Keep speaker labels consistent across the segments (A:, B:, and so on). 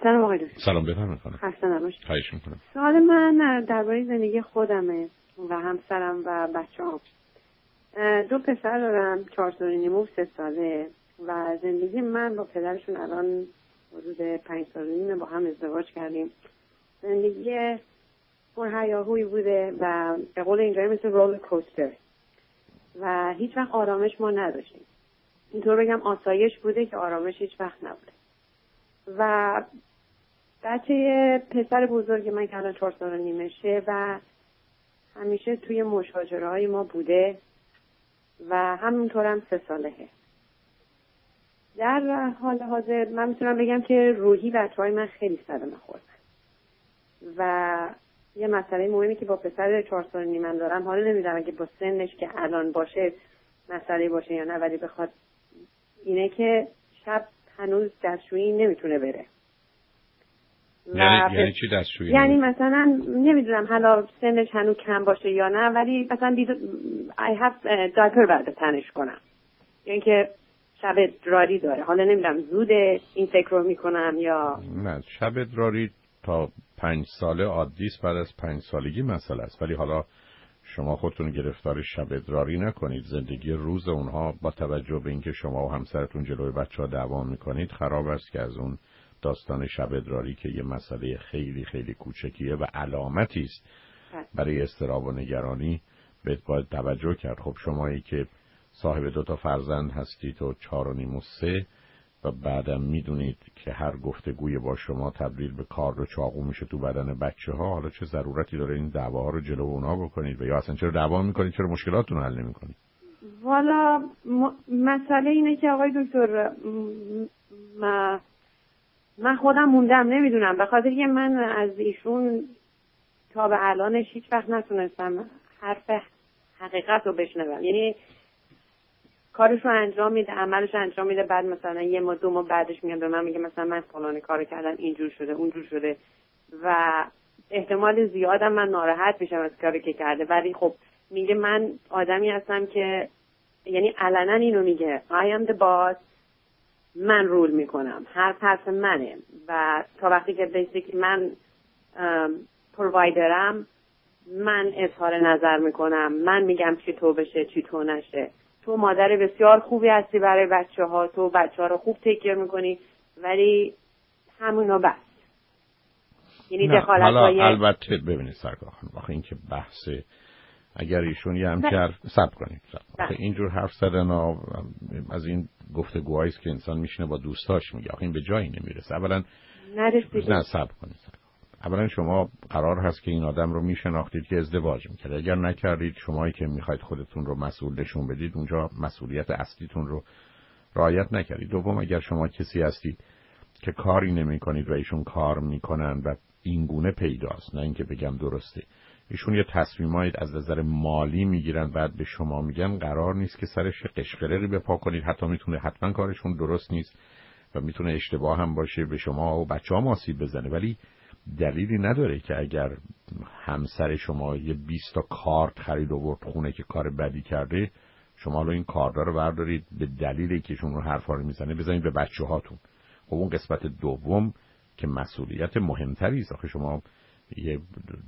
A: سلام آقای دکتر.
B: سلام بفرمایید خانم.
A: خسته نباشید.
B: خواهش می‌کنم.
A: سوال من درباره زندگی خودمه و همسرم و بچه‌هام. 2 پسر دارم، 4 سال و نیم و 3 ساله و زندگی من با پدرشون الان حدود 5 سال و نیم با هم ازدواج کردیم. زندگی پرهیاهویی بوده و به قول اینجایی مثل رول کوستر و هیچ وقت آرامش ما نداشتیم. اینطور بگم آسایش بوده که آرامش هیچ وقت نبوده. و بچه پسر بزرگ من که الان 4 سال و نیمشه و همیشه توی مشاجره های ما بوده و همینطور هم 3 سالهه. در حال حاضر من میتونم بگم که روحی بچه های من خیلی صدمه خوردن و یه مسئله مهمی که با پسر 4 سال و نیم من دارم، حالا نمیدونم اگه با سنش که الان باشه مسئله باشه یا نه، ولی بخواد اینه که شب هنوز دستشویی نمیتونه بره.
B: یعنی چی دستشویی؟
A: یعنی مثلا نمیدونم حالا سنش هنوز کم باشه یا نه، ولی مثلا I have diaper بعد تنش کنم، یعنی که شب ادراری داره. حالا نمیدونم زوده این فکر رو میکنم یا
B: نه. شب ادراری تا 5 ساله عادی است، بعد از 5 سالگی مسئله است. ولی حالا شما خودتون گرفتار شب ادراری نکنید. زندگی روز اونها با توجه به اینکه شما و همسرتون جلوی بچه‌ها دعوا میکنید خراب است که از اون داستان شب ادراری که یه مسئله خیلی خیلی کوچکیه و علامتی است برای اضطراب و نگرانی باید توجه کرد. خب شمایی که صاحب 2 فرزند هستید و 4 و نیم و 3 و بعدم میدونید که هر گفتگوی با شما تبدیل به کار و چاقو میشه تو بدن بچه‌ها، حالا چه ضرورتی داره این دعواها رو جلو اونا بکنید و یا اصلا چرا دعوا میکنید، چرا مشکلاتتون رو حل نمیکنید؟
A: والا مسئله اینه که آقای دکتر من خودم موندم، نمیدونم به خاطر که من از ایشون تا به الانش هیچ وقت نتونستم حرف حقیقت رو بشنوم. یعنی کارش رو انجام میده، عملش رو انجام میده، بعد مثلا 1 ماه 2 ماه بعدش میاد به من میگه مثلا من فلان کارو کردم، اینجور شده اونجور شده و احتمال زیادم من ناراحت میشم از کاری که کرده. ولی خب میگه من آدمی هستم که یعنی علنا اینو میگه I am the boss، من رول میکنم، حرف منه و تا وقتی که بیسیک من پرووایدرم من اظهار نظر میکنم، من میگم چی تو بشه چی تو نشه. تو مادر بسیار خوبی هستی برای بچه‌ها، تو بچه‌ها رو خوب تیکر میکنی، ولی همونو بس. یعنی دخالت‌های
B: البته ببینید سرکار خانم، آخه این که بحثه اگر ایشون یه همچین صبر کنید. آخه اینجور حرف زدن از این گفتگوهایی است که انسان میشینه با دوستاش میگه، آخه این به جایی نمیرسه. اولا نه صبر کنید. اولا شما قرار هست که این آدم رو میشناختید که ازدواج میکرد. اگر نکردید، شمایی که میخواید خودتون رو مسئول نشون بدید اونجا مسئولیت اصلیتون رو رعایت نکردید. دوم اگر شما کسی هستید که کاری نمیکنید و ایشون کار میکنن و این گونه پیداست، نه اینکه بگم درسته، ایشون یه تصمیمایی از نظر مالی میگیرن بعد به شما میگن، قرار نیست که سرش قشقرقی بپا کنید. حتما کارشون درست نیست و میتونه اشتباه هم باشه، به شما و بچه‌ها آسیب بزنه، ولی دلیلی نداره که اگر همسر شما یه 20 تا کارت خرید و برد خونه که کار بدی کرده، شما رو این کاردا رو بردارید به دلیلی که شما رو حرفا رو میزنه بزنید به بچه‌هاتون. خب اون قسمت دوم که مسئولیت مهمتری است. آخه شما یه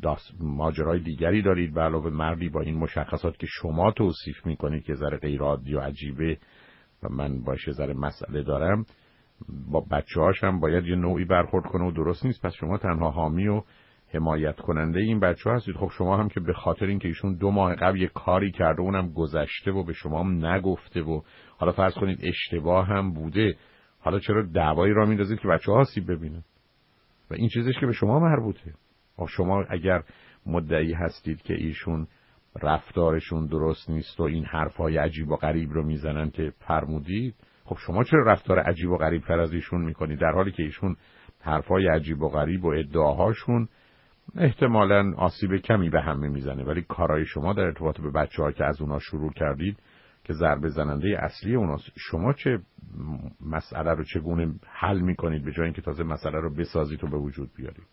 B: ماجرای دیگری دارید به علاوه مردی با این مشخصات که شما توصیف میکنید که ذره غیر عادی و عجیبه و من باشه ذره مسئله دارم، با بچه‌هاش هم باید یه نوعی برخورد کنه و درست نیست. پس شما تنها حامی و حمایت کننده این بچه‌ها هستید. خب شما هم که به خاطر اینکه ایشون 2 ماه قبل یه کاری کرده اونم گذشته و به شما هم نگفته و حالا فرض کنید اشتباه هم بوده، حالا چرا دعوایی را میندازید که بچه‌ها آسیب ببینن؟ و این چیزش که به شما مربوطه. شما اگر مدعی هستید که ایشون رفتارشون درست نیست و این حرفای عجیب و غریب رو میزنن که فرمودید، خب شما چرا رفتار عجیب و غریب تر از ایشون میکنید، در حالی که ایشون حرفای عجیب و غریب و ادعاهاشون احتمالاً آسیب کمی به همه میزنه، ولی کارهای شما در ارتباط به بچه‌ها که از اونا شروع کردید که ضربه زننده اصلی اوناست. شما چه مسئله رو چگونه حل میکنید به جای اینکه تازه مسئله رو بسازید و به وجود بیارید؟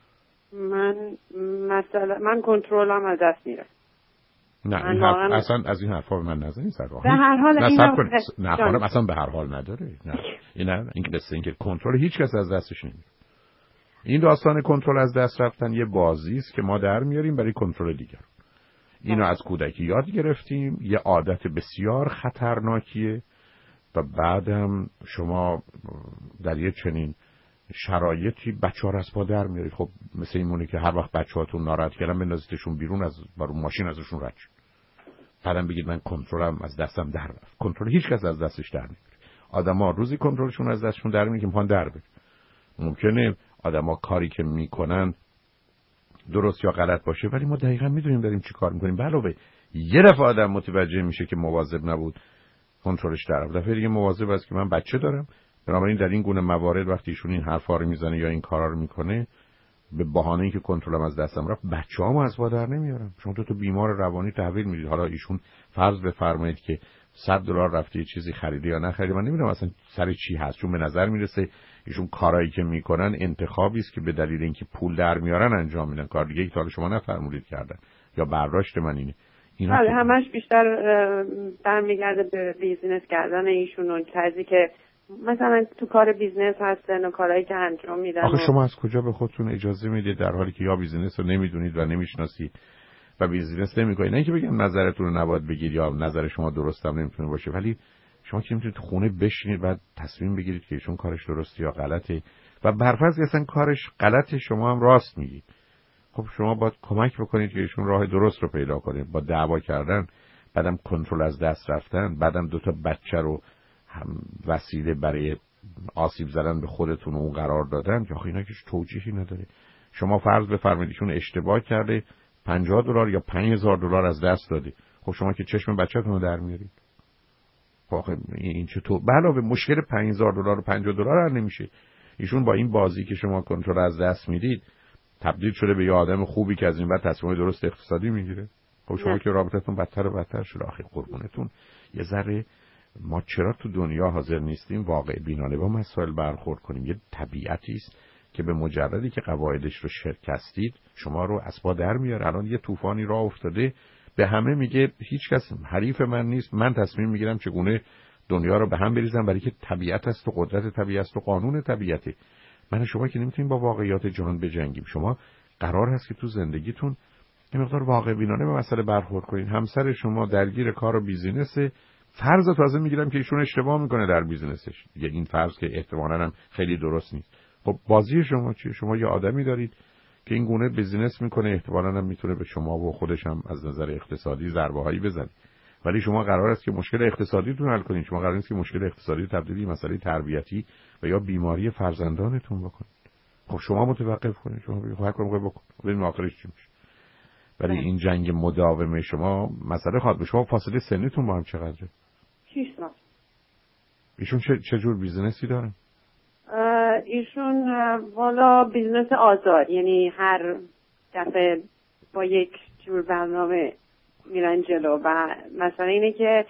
A: من کنترلم از دست میره.
B: نه این حرف اصلا از این حرفا به من نزنید سرکار.
A: به هر حال
B: نه خانم اصلا به هر حال نداره. نه این قصه این که کنترل هیچ کس از دستش نمیره. این داستان کنترل از دست رفتن یه بازی است که ما در میاریم برای کنترل دیگر. اینو از کودکی یاد گرفتیم، یه عادت بسیار خطرناکیه و بعدم شما در یه چنین شرایطی بچه‌ها رو از پا در میارید. خب مثل این مونه که هر وقت بچه‌هاتون ناراحت کردن بندازیدشون بیرون، از برای ماشین ازشون رد شید. بعدم بگید من کنترلم از دستم در رفت. کنترل هیچ کس از دستش در نمیره. آدم‌ها روزی کنترلشون از دستشون در میره که میخوان در بره. ممکنه آدم‌ها کاری که میکنن درست یا غلط باشه، ولی ما دقیقاً میدونیم داریم چی کار میکنیم. علاوه یه دفعه آدم متوجه میشه که مواظب نبود، کنترلش در رفت. دفعه دیگه مواظب است که من بچه دارم. بنابراین در این گونه موارد وقتی ایشون این حرفا رو میزنه یا این کارا رو میکنه به بهانه اینکه کنترلم از دستم رفت، بچه‌هامو از پا در نمیارم. شما تو بیمار روانی تحویل میدید. حالا ایشون فرض بفرمایید که $100 رفته یه چیزی خریده یا نخریده، من نمیدونم اصلا سر چی هست، چون به نظر میرسه ایشون کارایی که میکنن انتخابی است که به دلیل اینکه پول در میارن انجام میدن. کار دیگه ای تا شما نفرمودید کردن یا برداشت من اینه.
A: بله همش بیشتر برمیگرده به بیزینس کردن ایشون و چیزی که مثلا تو کار بیزنس هستن و کارهایی که انجام میدن.
B: آخه شما از کجا به خودتون اجازه میدید در حالی که یا بیزینس رو نمیدونید و نمیشناسید و بیزینس نمیکنید؟ نه اینکه بگم نظرتون رو نباید بگید یا نظر شما درست هم نمیتونه باشه، ولی شما که نمیتونید خونه بشینید بعد تصمیم بگیرید که ایشون کارش درسته یا غلطه و برفرض که اصلا کارش غلطه شما هم راست میگید. خب شما باید کمک بکنید که ایشون راه درست رو پیدا کنه. با دعوا کردن، بعدم کنترل از دست رفتن، بعدم 2 بچه رو هم وسیله برای آسیب زدن به خودتون اون قرار دادن که آخه اینا که توجیهی نداره. شما فرض بفرمایید ایشون اشتباه کرده، $50 یا $5000 از دست داده. خب شما که چشم بچه‌تون رو در میارید. آخه این چطور؟ علاوه مشکل $5000 و $50 حل نمیشه. ایشون با این بازی که شما کنترل از دست میدید تبدیل شده به یه آدم خوبی که از این بعد تصمیم درست اقتصادی میگیره. خب شما که رابطتون بدتر و بدتر شده. آخه قربونتون یه ذره ما چرا تو دنیا حاضر نیستیم واقع بینانه با مسائل برخورد کنیم؟ یه طبیعتی است که به مجردی که قواعدش رو شکستید شما رو از پا در میاره. الان یه طوفانی راه افتاده، به همه میگه هیچ کس حریف من نیست، من تصمیم میگیرم چگونه دنیا رو به هم بریزم، برای که طبیعت است و قدرت طبیعت است و قانون طبیعته. من شما که نمیتونیم با واقعیات جهان بجنگیم. شما قرار هست که تو زندگیتون یه مقدار واقع بینانه به مسئله برخورد کنین. همسر شما درگیر کار و بیزینس، فرض تازه میگیرم که ایشون اشتباه میکنه در بیزینسش، یه این فرض که احتمالاً هم خیلی درست نیست. خب بازی شما چیه؟ شما یه آدمی دارید که این گونه بیزینس میکنه، احتمالاً هم میتونه به شما و خودش هم از نظر اقتصادی ضربه هایی بزنه، ولی شما قرار است که مشکل اقتصادیتون حل کنید. شما قرار نیست که مشکل اقتصادی تبدیل به مسئله تربیتی و یا بیماری فرزندانتون بکنید. خب شما متوقف کنید، شما بگید هر کاری می‌خواید بکن، ببینیم آخرش چی میشه. ولی این جنگ مداوم شما مسئله خواهد به شما. فاصله سنیتون با هم چقدره؟
A: 6 سال.
B: ایشون چه جور بیزینسی دارن؟
A: ایشون والا بیزنس آزاد، یعنی هر دفعه با یک جور برنامه میرن جلو و مثلا اینه که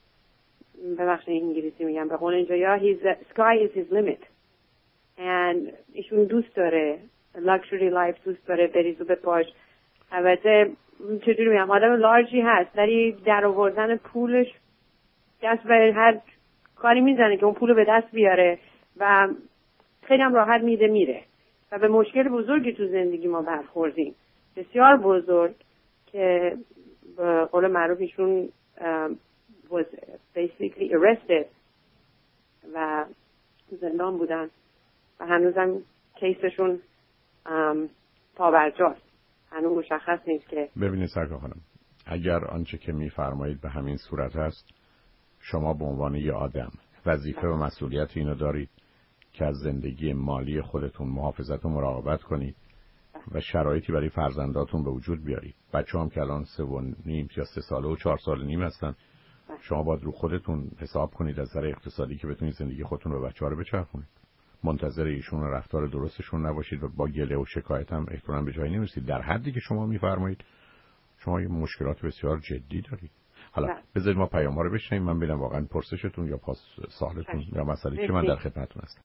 A: ببخشید انگلیسی میگم، به قول اینجا یا sky is his limit and ایشون دوست داره luxury life، دوست داره بریز و بپاش. البته چجوری میگم آدم لارجی هست ولی در آوردن پولش دست به هر کاری میزنه که اون پولو به دست بیاره و خیلی هم راحت میره و به مشکل بزرگی تو زندگی ما برخوردیم، بسیار بزرگ، که به قول معروف ایشون was basically arrested و زندان بودن و هنوزم کیسشون پابرجاست، هنوز مشخص نیست که.
B: ببینید سرکار خانم، اگر آنچه که میفرمایید به همین صورت هست، شما به عنوان یه آدم وظیفه و مسئولیت اینو دارید که از زندگی مالی خودتون محافظت و مراقبت کنید و شرایطی برای فرزنداتون به وجود بیارید. بچه هم که الان 3.5 یا 3 ساله و 4 ساله نیم هستن، شما باید رو خودتون حساب کنید از نظر اقتصادی که بتونید زندگی خودتون رو بچه‌ها رو بچرخونید. منتظر ایشون و رفتار درستشون نباشید و با گله و شکایت هم احتمالاً به جایی نمیرسید. در حدی که شما میفرمایید شما یه مشکلات بسیار جدی دارید. حالا بذارید ما پیام‌ها رو بشنویم، من ببینم واقعا پرسشتون یا سوالتون یا مسئله چه، من در خدمتتون هستم.